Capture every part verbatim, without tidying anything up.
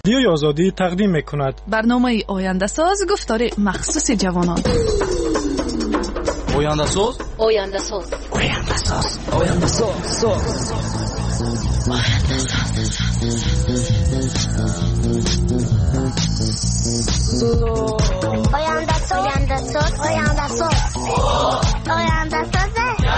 رادیوی آزادی تقدیم می‌کند. برنامه آینده ساز گفتار مخصوص جوانان. آینده ساز آینده ساز آینده ساز آینده ساز آینده ساز آینده ساز آینده ساز آینده ساز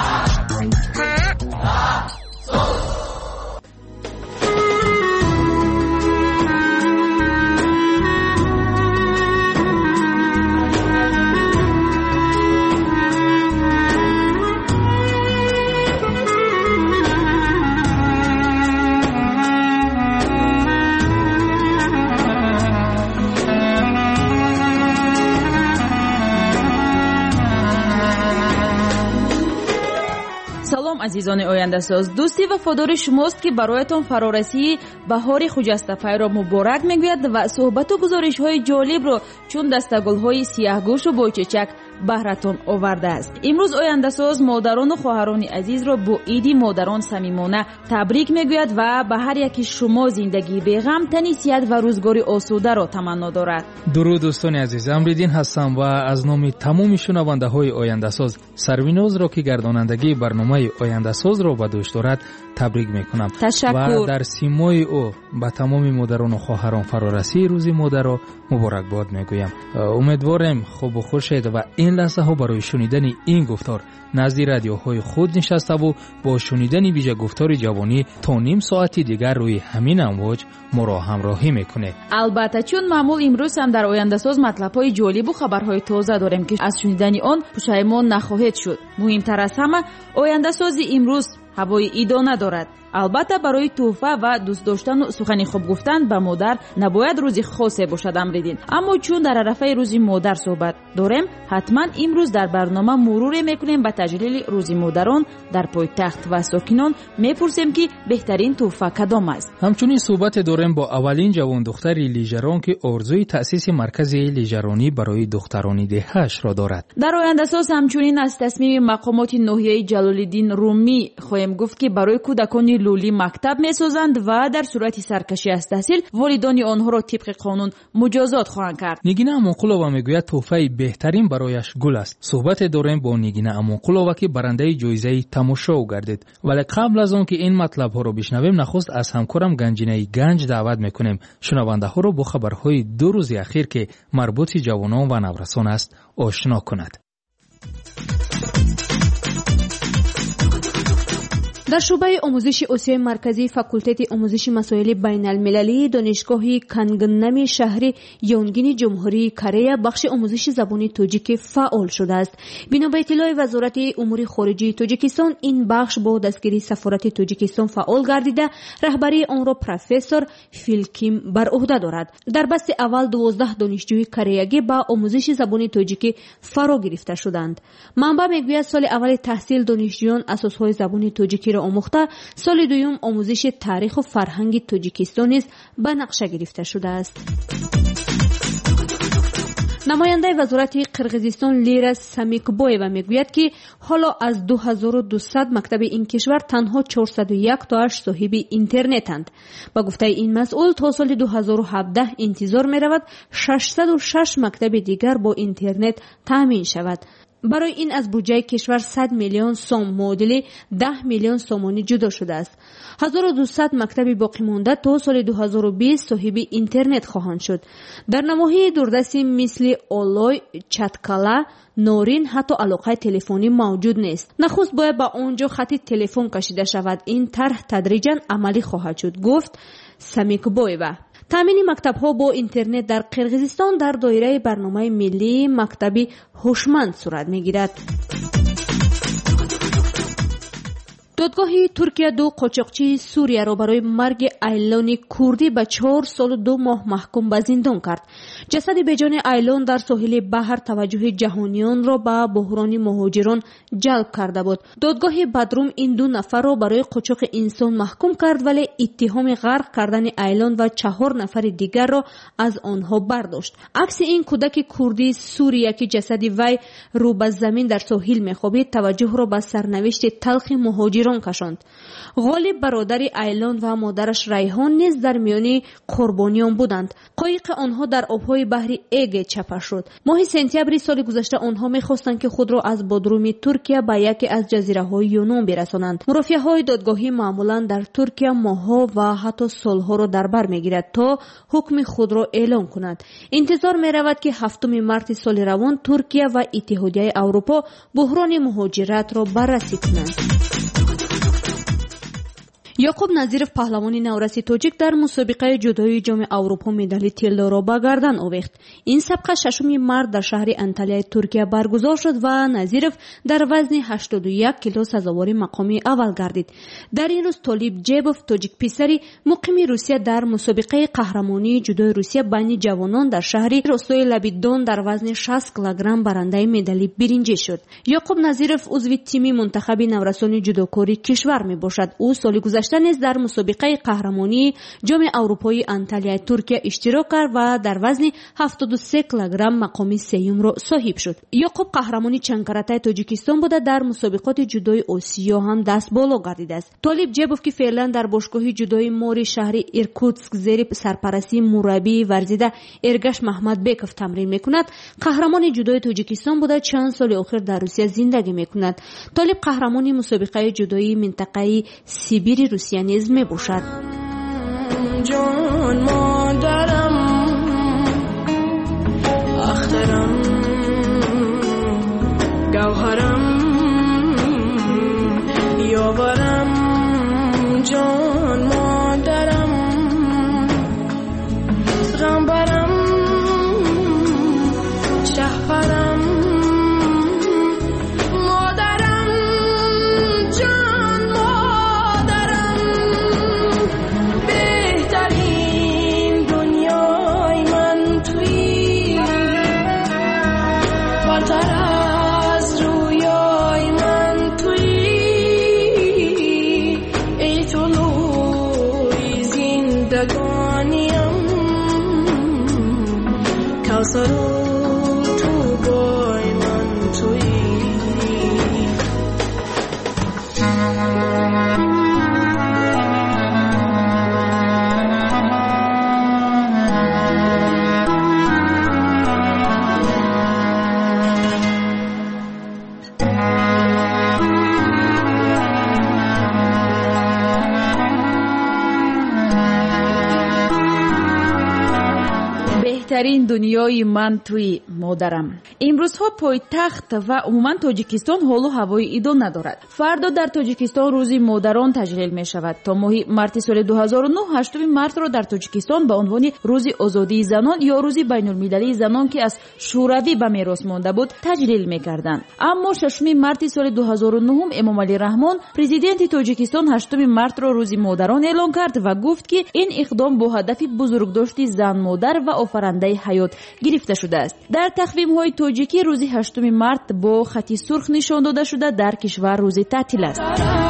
عزیزان آینده ساز، دوستی وفادار شماست که برایتان فرارسی بهار خجسته را مبارک میگوید و صحبت و گزارش های جالب رو چون دستگل های سیاهگوش و بایچچک بهرتان آورده است. امروز آینده ساز مادران و خواهران عزیز را با عید مادران صمیمانه تبریک میگوید و به هر یکی شما زندگی بی‌غم، تنی صحت و روزگاری آسوده را تمنا دارد. درود دوستان عزیز، امریدین هستم و از نام تمام شنونده های آینده ساز سرویناز را که گردانندگی برنامه آینده ساز را به دوش دارد تبریک میکنم. تشکر. و در سیمای او به تمام مادران و خواهران فرارسی روز مادر را مبارکباد میگویم. امیدوارم خوب و خوشید و این لحظه ها برای شنیدن این گفتار نزد رادیوهای خود نشسته و با شنیدن ویژه گفتار جوانی تا نیم ساعتی دیگر روی همین امواج ما را همراهی میکنه. البته چون معمول امروز هم در آینده ساز مطلب‌های جالب و خبرهای تازه داریم که از شنیدن آن پشیمان نخواهید شد. مهمتر از همه آینده ساز امروز هوای ایدانه دارد. البته برای تحفه و دوست داشتن و سخن خوب گفتن به مادر نباید روزی خاصی باشد امریدین، اما چون در عرفه روز مادر صحبت داریم حتما امروز در برنامه مرور میکنیم به تجلیل روز مادران در پایتخت و ساکنان میپرسیم که بهترین تحفه کدام است. همچنین صحبت داریم با اولین جوان دختر لیژران که آرزوی تأسیس مرکز لیژرانی برای دختران دهش را دارد. در آینده ساز همچنین از تصمیم مقامات ناحیه جلال‌الدین رومی خواهیم گفت که برای کودکان لولی مکتب می‌سازند و در صورت سرکشی از تحصیل والدان آنها را طبق قانون مجازات خواهند کرد. نگینه امانقلووا میگوید تحفه بهترین برایش گل است. صحبت داریم با نگینه امانقلووا که برنده جایزه تماشا گردید. ولی قبل از آن که این مطلب ها رو بشنویم نخست از همکارم گنجینه گنج دعوت میکنیم شنونده ها رو با خبرهای دو روز اخیر که مربوط جوانان و نورسان است آشنا کند. در شعبه آموزش آسیای مرکزی فاکولته آموزش مسائل بین المللی دانشگاه کنگنم شهر یونگین جمهوری کره بخش آموزش زبان تاجیک فعال شده است. بنا به اطلاع وزارت امور خارجه تاجیکستان این بخش با دستگیری سفارت تاجیکستان فعال گردیده رهبری آن را پروفسور فیلکیم بر عهده دارد. در بست اول دوازده دانشجوی کره‌ای با آموزش زبان تاجیک فرا گرفته شدند. منبع میگوید سال اول تحصیل دانشجویان اساسهای زبان تاجیکی را آموخته، سال دوم آموزش تاریخ و فرهنگ تاجیکستان نیز به نقشه گرفته شده است. نماینده وزارت قرقیزستان لیرا سامیکبویوا میگوید که حالا از دو هزار و دویست مکتب این کشور تنها چهارصد و یک تاش صاحب اینترنتند. با گفته این مسئول تا سال دو هزار و هفده انتظار می رود ششصد و شش مکتب دیگر با اینترنت تامین شود. برای این از بودجه کشور صد میلیون سوم معادل ده میلیون سومانی جدا شده است. هزار و دویست مکتب باقی مانده تا سال دو هزار و بیست صاحب اینترنت خواهند شد. در نواحی دوردستی مثل اولای، چتکالا، نورین حتی علاقه تلفنی موجود نیست. نخست باید با اونجا خط تلفن کشیده شود. این طرح تدریجاً عملی خواهد شد، گفت سامیکبویوا. تامین مکتب‌ها با اینترنت در قرقیزستان در دایره برنامه ملی مکتبی هوشمند صورت می‌گیرد. دادگاه ترکیه دو قاچاقچی سوریه را برای مرگ ایلان کردی به چهار سال و دو ماه محکوم به زندان کرد. جسد بیجان ایلان در ساحل بحر توجه جهانیان را به بحران مهاجران جلب کرده بود. دادگاه بدروم این دو نفر را برای قاچاق انسان محکوم کرد ولی اتهام غرق کردن ایلان و چهار نفر دیگر را از آنها برداشت. عکس این کودک کردی سوریه که جسد وی رو به زمین در ساحل می‌خوابید توجه را به سرنوشت تلخ مهاجران تهران کشاند. غالب برادر ایلان و مادرش ریحان نیز در میان قربانیان بودند. قایق آنها در آبهای بحر ایگ چپه شد. ماه سپتامبر سال گذشته آنها می‌خواستند که خود را از بادروم ترکیه به یکی از جزیره‌های یونان برسانند. مرافعه‌های دادگاهی معمولاً در ترکیه ماه‌ها و حتی سال‌ها را در بر می‌گیرد تا حکم خود را اعلام کند. انتظار می‌رود که هفتم مارس سال روان ترکیه و اتحادیه اروپا بحران مهاجرت را بررسی کنند. یعقوب نظیرов پهلوانی نورسی تاجیک در مسابقه جودوی جام اروپا مدال طلا را به گردن آویخت. این سابقه ششم مارس در شهر انتالیا ترکیه برگزار شد و نظیرov در وزن هشتاد و یک کیلو سزاوار مقام اول گردید. در این روز طالب جیبوف تاجیک پسری مقیم روسیه در مسابقه قهرمانی جودوی روسیه بین جوانان در شهر روستای لبیدون در وزن شصت کیلوگرم برنده مدال برنجی شد. یعقوب نظیرov عضو تیم منتخب نورسان جودوکاری کشور می باشد. او سال گذشته نیز در مسابقه قهرمانی جام اروپایی انتالیا ترکیه اشتراک کرد و در وزن هفتاد و سه کیلوگرم مقام سوم را صاحب شد. یعقوب قهرمانی چنگ کاراته تاجیکستان بوده در مسابقات جودوی آسیا هم دست بالا گردیده است. طالب جیبوف که فعلا در باشگاه جودوی موری شهر ایرکوتسک زیر سرپرستی مربی ورزیده ارگش محمد بیکوف تمرین میکند، قهرمان جودوی تاجیکستان بوده چند سال اخیر در روسیه زندگی میکند. طالب قهرمانی مسابقه جودوی منطقه سیبیر روسیه نیز می باشد. جان مادرم اخترم گوهرم یاورم جان مادرم غمبرم شهپرم بهترین دنیای من توی مادرم. امروزها پایتخت و عموما تاجیکستان حال و هوای ایدان ندارد. فردا در تاجیکستان روزی مادران تجلیل می شود. تا ماه مارس سال دو هزار و نه هشتم مارس را در تاجیکستان به عنوان روز آزادی زنان یا روز بین المللی زنان که از شوروی به میراث مانده بود تجلیل می کردند. اما ششم مارس سال دو هزار و نه امام علی رحمان پرزیدنت تاجیکستان هشتم مارس را روز مادران اعلام کرد و گفت که این اقدام با هدف بزرگداشت زن مادر و آفرینده حیات گرفته شده است. در تقویم های تاجیکی روز هشتم مارس با خط سرخ نشان داده شده در کشور روز تعطیل است.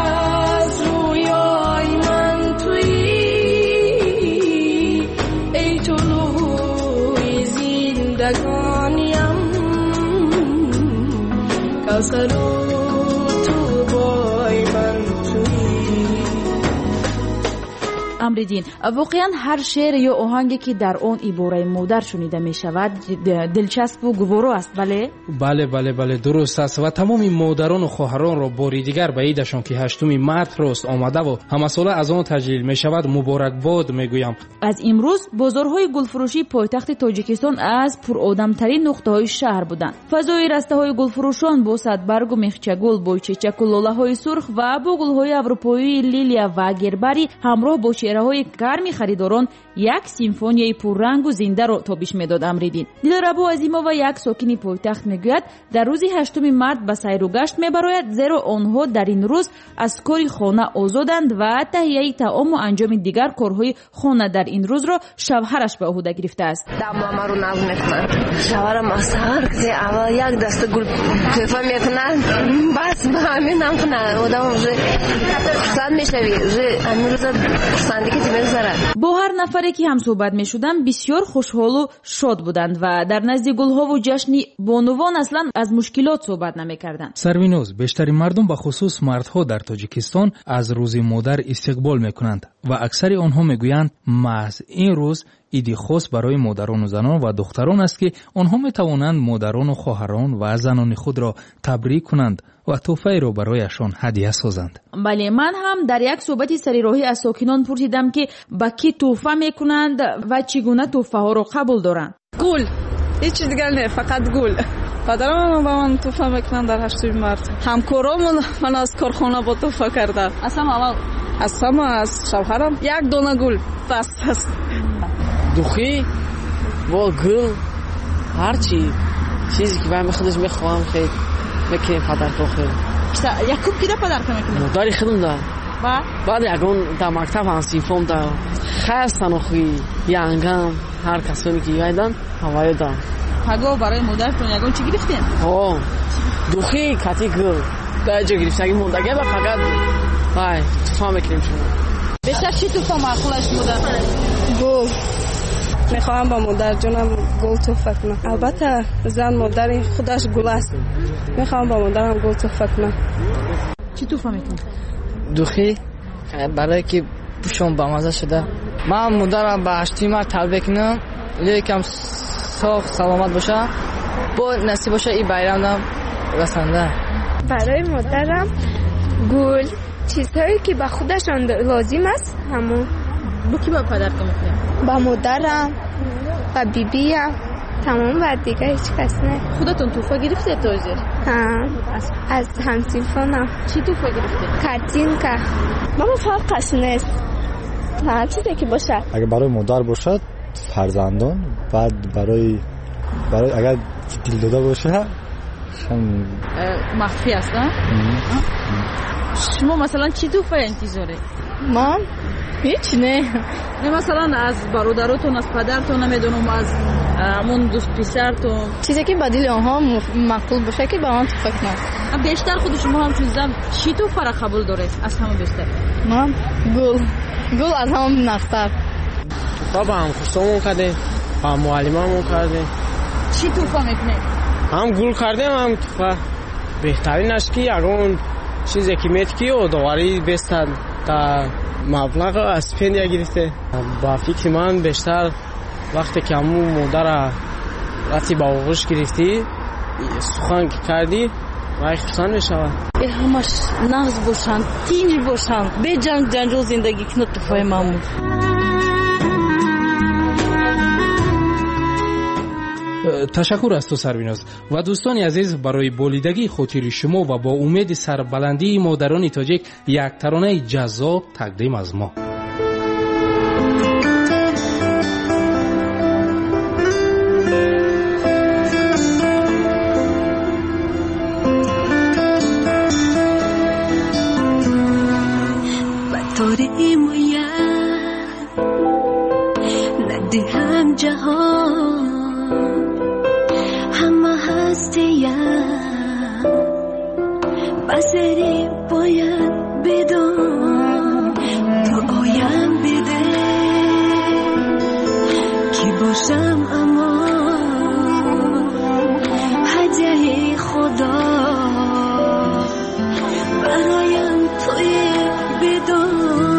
امریدین، واقعا هر شعر یا آهنگی که در آن عباره مادر شنیده می شود دلچسب و گوارا است. بله بله بله بله درست است و تمام مادران و خواهران را باری دیگر به عیدشان که هشتم مارس راست آمده و همه ساله از آن تجلیل می شود مبارکباد می گویم. از امروز بازارهای گلفروشی پایتخت تاجیکستان از پرآدمترین نقطه های شهر بودند. فضای رسته های گلفروشان با صدبرگ و میخچه گل، بویچچک و لاله های سرخ و با گل های اروپایی لیلیا و گربری همراه با های گرمی خریداران یک سیمفونیای پررنگ و زنده را تابش میداد. امریدین دلربا عظیما و یک ساکن پایتخت میگوید در روز هشتم مارس به سیر و گشت میبراید، زیرا آنها در این روز از کار خانه آزادند و تهیه طعام و انجام دیگر کارهای خانه در این روز را شوهرش به عهده گرفته است. دمام رو ناز میکنند. شوهرم از سحر که اول یک دسته گل تحفه میکنند، بس به همین نمیکنند. آدم вже سن میشوی، вже امروز سن زندگی می‌گذره. با هر نفری که هم صحبت می‌شدم بسیار خوشحال و شاد بودند و در نزد گل‌ها و جشن بانوان اصلا از مشکلات صحبت نمی‌کردند. سروینوز، بیشتر مردم به خصوص مردها در تاجیکستان از روز مادر استقبال می‌کنند و اکثر آنها می‌گویند محض این روز ایدی خاص برای مادران و زنان و دختران است که آنها می‌توانند مادران و خواهران و زنان خود را تبریک کنند و تحفه را برایشان هدیه سازند. بله، من هم در یک صحبت سری راهی از ساکنان پرسیدم که با کی تحفه میکنند و چگونه تحفه ها را قبول دارند. گل، هیچ چیز دیگر نه، فقط گل. پدرم با من تحفه میکنند در هشتم مارس. همکارامون من از کارخانه با تحفه کردن. اصلا اول اصلا از شوهرم یک دونه گل بس است. دوخی و گل هر چی چیزی که من خودش میخوام خیلی میکنیم پدر تو خیلی. یک کوب کده پدر تو میکنیم؟ مادری خیلی ده. با؟ بعد یکون در مکتب هم سیفم ده. خیلی سنخوی یانگم هر کسانی که یایدن هوایی ده. پگاه برای مادرتون یکون چی گرفتین؟ ها دوخی کتی گل در جا گرفتن اگه موندگه با فقط های توفا میکنیم شما. بیشتر چی توفا معقولش مادر؟ گل. میخواهم با مادر جانم گل تحفه کنم. البته زن مادر خودش گل است. میخواهم با مادرم گل تحفه کنم. چی تحفه میکنی؟ دوخی برای که پوشم با مزه شده. من مادرم به هشتم مارس تبریک کنم. لیکم صحت سلامت باشه. با نصیب باشه این بیرامم رسنده. برای مادرم گل، چیزهایی که به خودشان لازم است همون. با کی با پدر تو میکنی؟ با مادرم و بیبیم تمام و دیگه هیچ کس نه. خودتون توفه گرفته تازه؟ ها از همسیفانم. چی توفه گرفته؟ کارتینکا. ماما فرقش نیست، هر چیزی که باشه. اگه برای مادر باشد فرزندان، بعد برای برای اگر دل داده باشه هم مخفی است. شما مثلا چی توفه انتظاره؟ ما هیچ نه. نه مثلا از برادراتون، از پدرتون، نمیدونم از همون دوست پسرتون، چیزی که بدیل آنها مقبول باشه که با آن توفه کنم. بیشتر خود شما هم چیزا چی توفه را قبول دارید از همه بیشتر؟ من گل گل از همون نختر. توفه با هم خستمون کردیم، با معلممون کردیم. چی توفه میکنید؟ هم گل کردیم هم توفه. بهترینش که یکون چیزی که میت کی و دوباره بستن تا مبلغ اسپندیا گرفته. با فکر من بیشتر وقتی که همون مادر وقتی با آغوش گرفتی سخن کردی و خوشحال میشود. همش نغز باشن، تینج باشن، به جنگ جنجال زندگی کنه توفای مامون. تشکر از تو سرویناز و دوستان عزیز. برای بولیدگی خاطر شما و با امید سربلندی مادران تاجیک یک ترانه جذاب تقدیم از ما. بطوری موید ندهم جهان همه هستیم بسری باید بدان تو آیم بده کی باشم اما هدیه خدا برایم توی بدان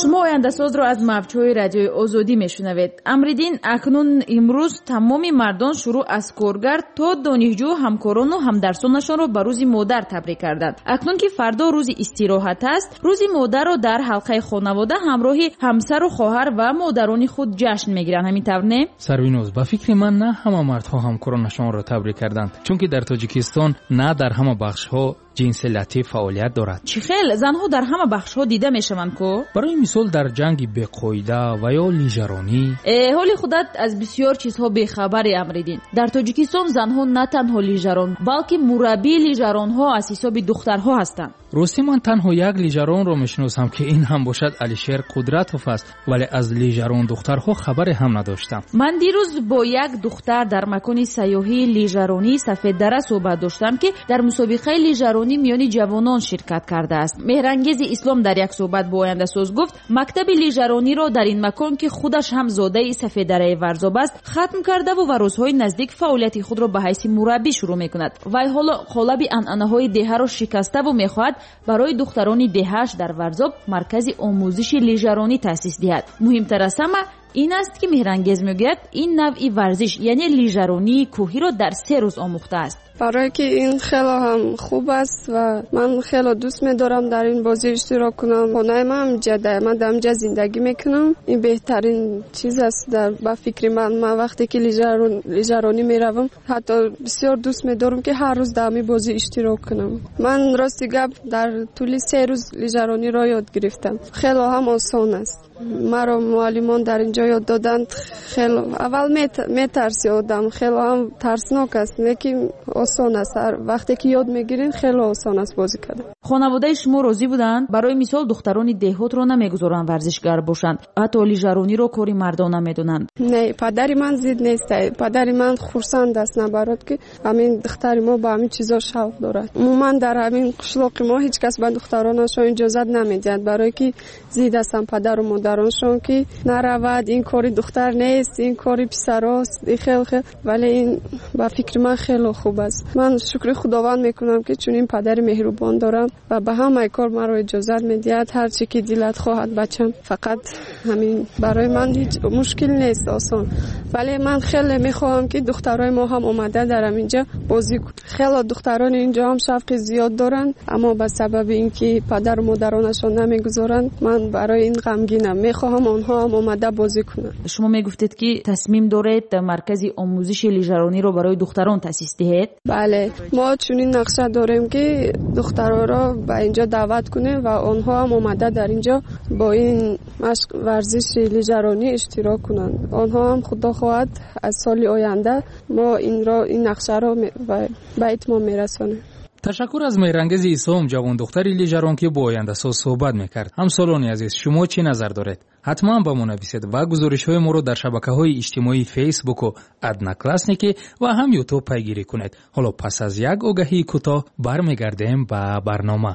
شما آینده ساز رو از موجهای رادیوی آزادی میشنوید. امریدین اکنون امروز تمام مردان شروع از کارگر تا دانشجو همکاران و همدرسانشان رو به روز مادر تبریک کردند. اکنون که فردا روز استراحت است، روز مادر رو در حلقه خانواده همراهی همسر و خواهر و مادران خود جشن میگیرند. همین طور نه؟ سروینوز، با فکر من نه همه مردها همکارانشان رو تبریک کردند، چون که در تاجیکستان نه در همه بخش‌ها جنس لطیف فعالیت دارد. چی خیل زنها در همه بخش‌ها دیده میشوند کو؟ برای مثال در جنگ بقاعده و یا لیژرانی. حالی خودت از بسیار چیزها بیخبری امریدین. در تاجیکستان زنها نه تنها لیژران بلکه مربی لیژرانها از حساب دخترها هستند. راستی من تنها یک لیژران رو میشناسم که این هم باشد علیشیر قدرتوف است، ولی از لیژران دخترها خبری هم نداشتم. من دیروز با یک دختر در مکان سیاحی لیژرانی سفید دره صحبت داشتم که در مسابقه لیژرانی میانی جوانان شرکت کرده است. مهرانگیز اسلام در یک صحبت با آینده ساز گفت مکتب لیژرانی را در این مکان که خودش هم زاده سفید دره ورزاب است ختم کرده و روزهای نزدیک فعالیت خود را به حیث مربی شروع میکند. وی حالا قالب عنعنه‌های دهه را شکسته و میخواهد برای دختران دهه‌اش در ورزاب مرکز آموزش لیژرانی تأسیس دهد. مهمتر از همه این است که مهرانگیز میگوید این نوعی ورزش یعنی لیژرانی کوهی را در سه روز آموخته است. برای که این خیلی هم خوب است و من خیلی دوست می‌دارم در این بازی اشتراک کنم. خانه من هم جده، من در اینجا زندگی میکنم. این بهترین چیز است در با فکر من. من وقتی که لیژران لیژرانی میروم حتی بسیار دوست می‌دارم که هر روز در این بازی اشتراک کنم. من راستی گپ در طول سه روز لیژرانی را یاد گرفتم. خیلی هم آسان است. مرا معلمان در اینجا یاد دادند. خیلی اول میترسی آدم، خیلی هم ترسناک است، لیکن آسان است. وقتی که یاد میگیرین خیلی آسان است بازی کردن. خانواده شما راضی بودند؟ برای مثال دختران دهات رو نمیگذارن ورزشگر باشند، حتی لیژرانی رو کاری مردانه میدونند. نه، پدری من زید نیست. پدری من خرسند است نبرد که همین دختر ما با همین چیزا شوق دارد. عموما در همین قشلاق ما هیچ کس به دخترانشون اجازه نمیدهد، برای که زید هستن پدر و مادرانشون که نرود، این کاری دختر نیست، این کاری پسراست. این خیلی خیلی ولی این با فکر من خیلی خوب است. من شکر خداوند میکنم که چون این پدر مهربان دارم و به همه کار مرا اجازه میدهد. هر چی که دلت خواهد بچم، فقط همین برای من هیچ مشکل نیست، آسان. ولی من خیلی میخوام که دخترای ما هم اومده در اینجا بازی کنن. خیلی دختران اینجا هم شوق زیاد دارن، اما به سبب اینکه پدر و مادرانشون نمیگذارن من برای این غمگینم. میخوام اونها هم اومده بازی کنن. شما میگفتید که تصمیم دارید مرکز آموزش لیژرانی رو برای دختران تأسیس دهید؟ بله، ما چنین نقشه داریم که دخترها را به اینجا دعوت کنیم و آنها هم اومده در اینجا با این مشق ورزش لیژرانی اشتراک کنند. آنها هم خدا خواهد از سال آینده ما این را این نقشه را به اتمام میرسانیم. تشکر از مهرانگیز ایسام، جوان دختری لیژران که با آینده ساز صحبت میکرد. همسالان عزیز، شما چی نظر دارید؟ حتما با ما نویسید و گزارش های ما رو در شبکه‌های اجتماعی فیسبوک و ادنا کلاسنیکی و هم یوتیوب پیگیری کنید. حالا پس از یک آگهی کوتاه برمیگردیم به برنامه.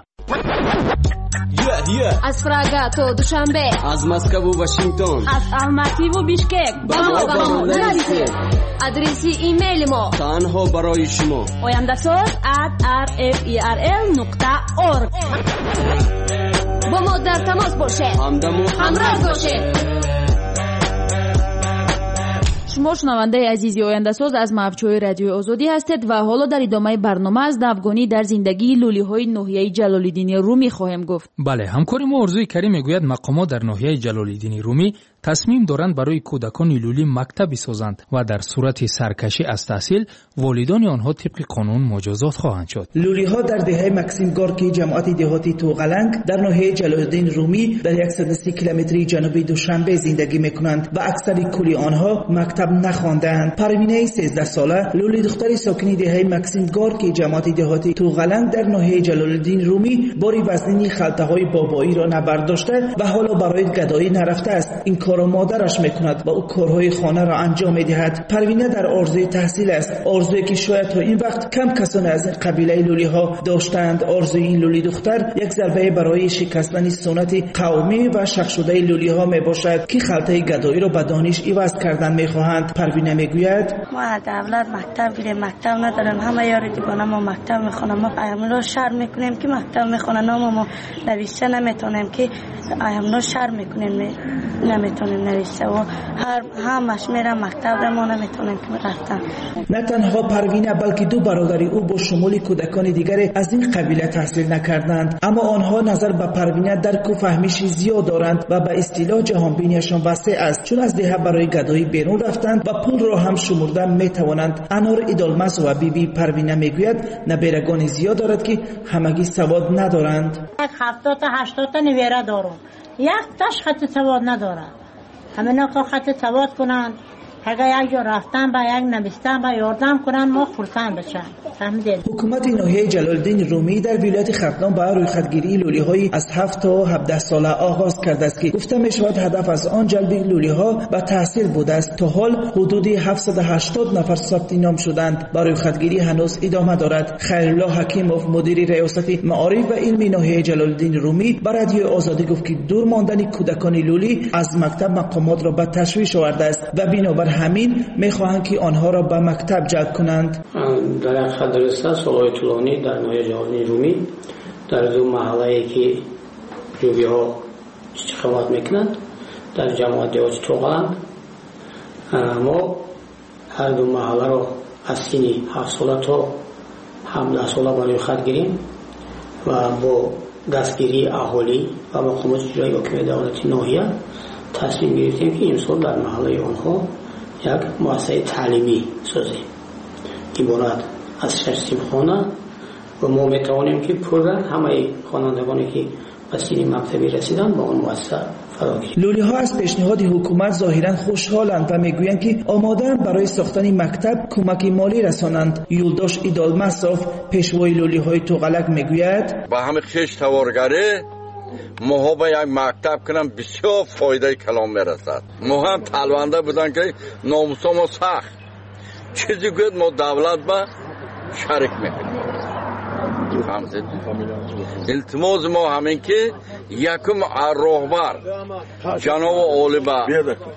Yeah, yeah. از پراگا تا دوشنبه، از مسکو و واشنگتن، از الماتی و بیشکک، با ما با ما نویسید. آدرس ایمیل ما تنها برای شما oyandasaz at r f e r l نقطه org. با ما در تماس باشید، همراه باشید. شما شنونده عزیزی آینده ساز از موجهای رادیو آزادی هستید و حالا در ادامه برنامه از نوگانی در زندگی لولی های ناحیه جلال‌الدین رومی خواهیم گفت. بله، همکار ما آرزوی کریم میگوید مقامات در ناحیه جلال‌الدین رومی تصمیم دارند برای کودکان لولی مکتب بسازند و در صورت سرکشی از تحصیل والدان آنها طبق قانون مجازات خواهند شد. لولی ها در دهه مکسیم گارکی جماعت دهاتی توغلنگ در ناحیه جلال‌الدین رومی در صد و سی کیلومتری جنوبی دوشنبه زندگی میکنند و اکثر کلی آنها مکتب نخواندند. پروینه سیزده ساله لولی دختری ساکنی دهه مکسیم گارکی جماعت دهاتی توغلنگ در ناحیه جلال‌الدین رومی باری وزنی خلطه‌های بابایی را نبرداشته و حالا برای گدایی نرفته است. این کار مادرش میکند و او کارهای خانه را انجام میدهد. پروینه در آرزوی تحصیل است، آرزویی که شاید تا این وقت کم کسان از قبیله لولی ها داشتند. آرزوی این لولی دختر یک ضربه برای شکستن سنت قومی و شخص شده لولی ها میباشد که خلطه گدایی را به دانش عوض کردن میخواهند. پروینه میگوید ما از اولاد مکتب گیریم، مکتب نداریم، همه یاری دیگانه ما مکتب میخونم. ما پیامون رو شرم میکنیم که مکتب میخونن، اما ما نوشته نمیتونیم که ایامنا شر میکنیم نمیتونیم نوشته و هر همش میره مکتب را ما نمیتونیم که رفتن. نه تنها پروینه بلکه دو برادر او با شمول کودکان دیگر از این قبیله تحصیل نکردند، اما آنها نظر به پروینه درک و فهمیشی زیاد دارند و به اصطلاح جهانبینیشان وسیع است، چون از دهه برای گدایی بیرون رفتند و پول را هم شمرده میتوانند. انار ایدالمس و بی بی پروینه میگوید نبیرگان زیاد دارد که همگی سواد ندارند. هفتاد تا هشتاد تا نویره دارم، یک تاش خط سواد نداره. همینا که خط سواد کنند، اگر یک جا رفتن با یک نوشتن با یاردم کنن ما خرسند بشن. فهمیدید؟ حکومت ناحیه جلال‌الدین رومی در ولایت ختلان با رویخدگیری لولی‌های از هفت تا هفده ساله آغاز کرده است که گفته می‌شود هدف از آن جلب لولی‌ها به تحصیل بوده است. تا حال حدود هفتصد و هشتاد نفر ثبت نام شدند. با رویخدگیری هنوز ادامه دارد. خیرالله حکیموف مدیر ریاست معارف و علمی ناحیه جلال‌الدین رومی با رادیو آزادی گفت که دور ماندن کودکان لولی از مکتب مقامات را به تشویش آورده است و بنابر همین میخواهند که آنها را به مکتب جلب کنند. در خدرسته سالهای طولانی در ناحیه جلال‌الدین رومی در دو محله که جوبی ها استقامت میکنند در جماعت دهاتی توغلنگ ما هر دو محله را از سنی هفت ساله تا هفده ساله برای خط گیریم و با دستگیری اهالی و مقامات اجرایی حاکم دولتی ناحیه تصمیم گرفتیم که این سال در محله آنها یک مؤسسه تعلیمی سازیم عبارت از شش سیمخانه و ما میتوانیم که پر همه خوانندگانی که به سن مکتبی رسیدن با اون مؤسسه فرا گیریم. لولی ها از پیشنهاد حکومت ظاهرا خوشحالند و میگویند که آماده‌اند برای ساختن مکتب کمک مالی رسانند. یولداش ایدالمسوف پیشوای لولی های توغلک میگوید با همه خیش توارگره ما با یک مکتب کنم بسیار فایده کلام میرسد. ما هم طلبنده بودن که ناموسا ما سخت چیزی گوید ما دولت با شرک میکنیم. التماس ما همین که یکم راهبر جناب عالبه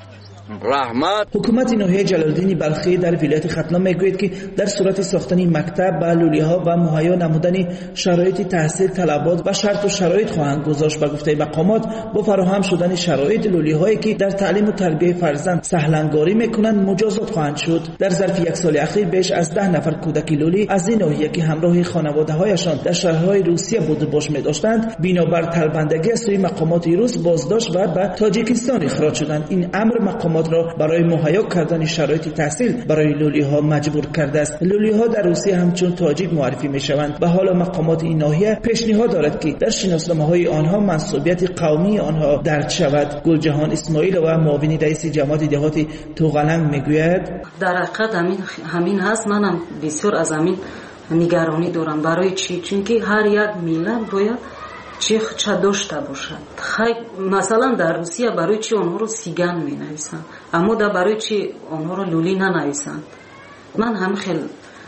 رحمت. حکومت ناحیه جلال‌الدین بلخی در ولایت ختلان میگوید که در صورت ساختن مکتب به لولی‌ها و مهیا نمودن شرایط تحصیل طلبات و شرط و شرایط خواهند گذاشت. به گفته مقامات با فراهم شدن شرایط لولی‌هایی که در تعلیم و تربیت فرزند سهلنگاری میکنند مجازات خواهند شد. در ظرف یک سال اخیر بیش از ده نفر کودک لولی از این ناحیه که همراه خانواده‌هایشان در شهرهای روسیه بود و باش می‌داشتند بنابر طلبندگی از سوی مقامات روس بازداشت و به تاجیکستان اخراج شدند. این امر مقامات را برای مهیا کردن شرایط تحصیل برای لولی ها مجبور کرده است. لولی ها در روسیه همچون تاجیک معرفی می شوند و حالا مقامات این ناحیه پیشنهاد دارد که در شناسنامه های آنها منصوبیت قومی آنها درج شود. گلجهان اسماعیل و معاون رئیس جماعت دهاتی توغلنگ میگوید در حقیقت همین همین هست. منم بسیار از همین نگرانی دارم. برای چی؟ چونکه هر یک ملت باید چی چه داشته باشد. خیلی مثلا در روسیه برای چی آنها رو سیگن می نویسند اما در برای چی آنها رو لولی ننویسند. من هم خیلی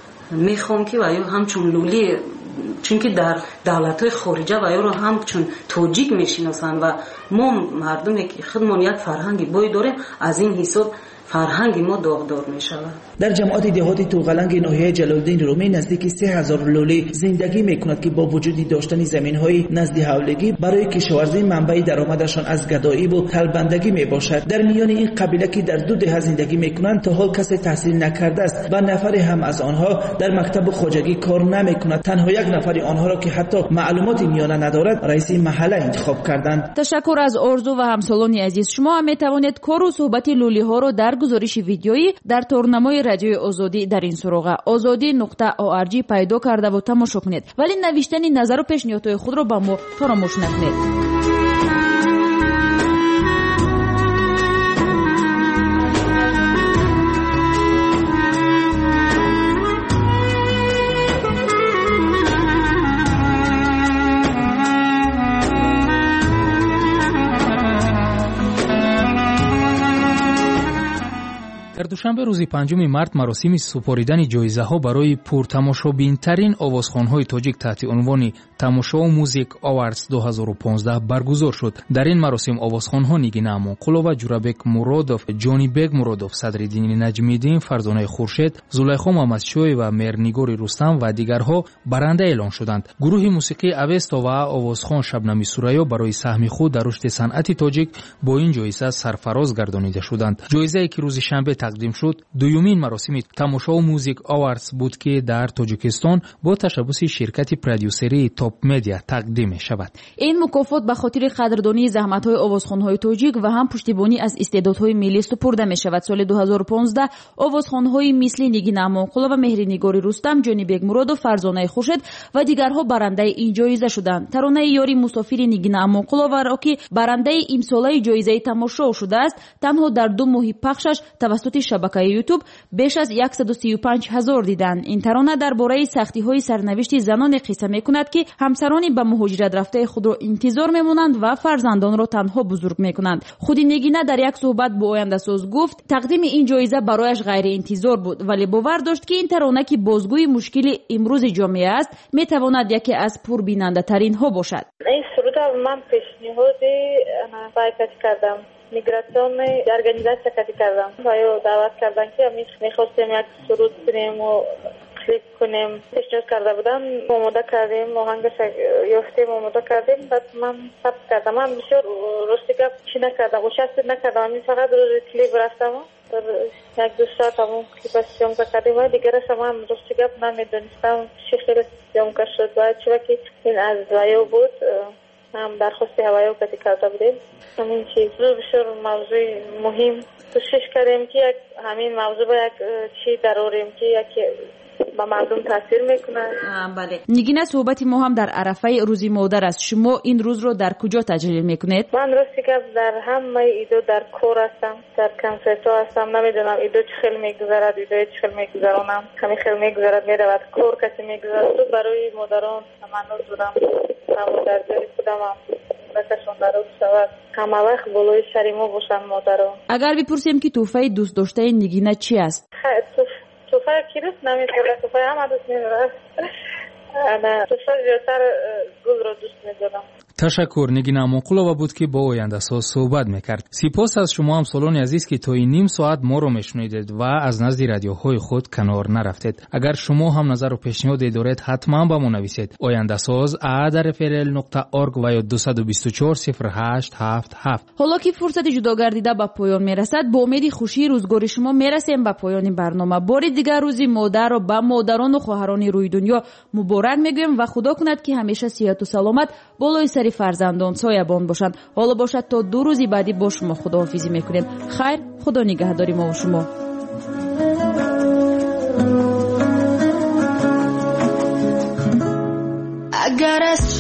میخوام که وایو همچون لولی چونکه در دولت‌های خارجه وایو رو همچون توجیک میشناسند و ما مردمی که خودمون یک فرهنگی باید داریم از این حساب فرهنگ ما داغدار می شود. در جماعت دهاتی توغلنگ ناحیه جلال‌الدین رومی نزدیک سه هزار لولی زندگی می کند که با وجود داشتن زمین‌های نزد حولگی برای کشاورزی منبع درآمدشان از گدایی و طلبندگی می باشد. در میان این قبیله که در دو دهه زندگی می کنند تا حال کسی تحصیل نکرده است و نفری هم از آنها در مکتب خواجگی کار نمی کند. تنها یک نفری آنها را که حتی معلومات میانه ندارد رئیس محله انتخاب کردند. تشکر از آرزو و همسالان عزیز. شما هم می توانید کار و صحبت لولی ها را در گزارش ویدیویی در تورنمای رادیوی آزادی در این سراغ آزادی نقطه او ار جی پیدا کرده و تماشا کنید، ولی نوشتن نظر و پیشنهادهای خود را با ما فراموش نکنید. در душанбе рӯзи панҷуми март маросими супоридани ҷоизаҳо барои пуртамошобинтарин овозхонҳои тоҷик таҳти унвони тамошоу музик авардс дуҳазору понздаҳ баргузор шуд. дар ин маросим овозхонҳо Нигина Амонқулова, Ҷурабек Муродов, Ҷонибек Муродов, Садриддин Наҷмиддин, Фарзонаи Хуршед, Зулайхо Мамадшоева, Мернигори Рустам ва дигарҳо баранда эълон шуданд. гурӯҳи мусиқии Авесто ва овозхон Шабнами Сурайё барои саҳми худ дар рушди санъати тоҷик бо ин ҷоиза сарфароз гардонида шуданд. ҷоизае ки рӯзи шанбе тақдим шуд дуюмин маросими тамошоу музик авардс буд ки дар Тоҷикистон бо ташаббуси ширкати продюсерии Топ Медиа тақдим мешавад. ин мукофот ба хотири қадрдонии заҳматҳои овозхонҳои тоҷик ва ҳам пуштибонӣ аз истеъдодҳои миллӣ супурда мешавад. соли дуҳазору понздаҳ овозхонҳои мисли Нигина Амонқулова, Меҳринигори Рустам, Ҷонибек Муродов, Фарзонаи Хуршед ва дигарҳо барандаи ин ҷоиза шуданд. таронаи ёри мусофири Нигина Амонқуловаро ки барандаи имсолаи ҷоизаи тамошо шудааст, танҳо дар ду моҳи пахшаш тавассути шабакаи YouTube беш аз сад сию панҷ ҳазор диданд. ин тарона дар бораи сахтиҳои сарнавишти заноне қисса мекунад ки ҳамсарони ба муҳоҷират рафтаи худро интизор мемонанд ва фарзандонро танҳо бузург мекунанд. худи Нигина дар як суҳбат бо Ояндасоз гуфт, тақдими ин ҷоиза барояш ғайриинтизор буд, вале бовар дошт ки ин тарона ки бозгӯи мушкили имрӯзи ҷомеа аст, метавонад яке аз пурбинандатаринҳо бошад. این سرود من پیشنهاد بایکاتی کردم میگراسیون ارگانیزاسیا کاتی کردم و یا دعوت کردن که میخواستیم یک سرود کنیم و کلیپ کنیم. پیشنهاد کرده بودن، آماده کردیم، آهنگش یافتیم، آماده کردیم. بعد من ثبت کردم. من بسیار راستی گپ چی نکردم، شخصی نکردم. من فقط روز کلیپ رفتم یک دو ساعت همون کلیپ سیامکا کردیم و دیگرش هم راستی گپ نمیدونستم چی خیلی سیامکا شد و چرا که این از ویو بود هم درخواست هوایو کتی کرده بودیم. همین چیز رو بسیار موضوع مهم کوشش کردیم که یک همین موضوع با یک چی دراریم که یک با مردم تاثیر میکنه. بله. Нигина صحبتی ما هم در عرفه روزی مادر است. شما این روز رو در کجا تجلیل میکنید؟ من راستی که در همه ایدو در کور هستم، در کنسرت هستم. نمیدونم ایدو چه خیلی میگذرد، ایدو چه خیلی میگذرونم. کمی خیلی میگذرد میرود کور کسی میگذرد. تو برای مادران تمنو دارم. همو در جای خودم هم بکشون در رو شود. همه وقت بلوی سری ما باشن مادران. اگر بپرسیم که توفه دوست داشته نگینه چی است؟ توفه کی دوست نمیداره، توفه همه دوست میداره. انا توفه زیادتر گل رو دوست میدارم. تشکر. نگینا امونقلووا بود که با آینده‌ساز صحبت میکرد. سپاس از شما همسالان عزیز که تا این نیم ساعت ما رو میشنیدید و از نزد رادیوهای خود کنار نرفتید. اگر شما هم نظر و پیشنهادی دارید حتما با ما نویسید. آینده‌ساز ات رفرل نقطه اورگ و یا دو دو چهار صفر هشت هفت هفت. حالا که فرصت جدا گردیده به پایان میرسد، با امید خوشی روزگار شما میرسیم به پایان برنامه. بار دیگر روزی مادر و با مادران و خواهران روی دنیا مبارک میگویم و خدا کند که همیشه صحت و سلامت بالای سر فرزندان سایبان باشند. حالا باشد تا دو روزی بعدی با شما خداحافظی میکنیم. خیر، خدا نگهداری ما و شما. اگر